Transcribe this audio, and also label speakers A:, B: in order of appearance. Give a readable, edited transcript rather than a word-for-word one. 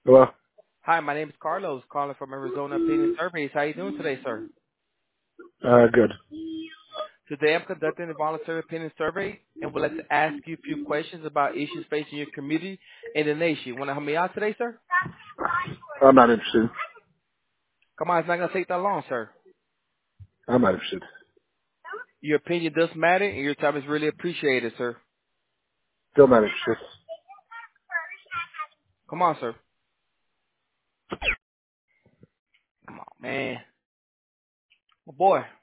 A: Hello.
B: Hi, my name is Carlos, calling from Arizona Opinion Surveys. How you doing today, sir?
A: Good.
B: Today I'm conducting a voluntary opinion survey and would like to ask you a few questions about issues facing your community and the nation. Want to help me out today, sir?
A: I'm not interested.
B: Come on, it's not going to take that long, sir.
A: I'm not interested.
B: Your opinion does matter and your time is really appreciated, sir.
A: Still not interested.
B: Come on, sir. Come on, man. Oh, boy.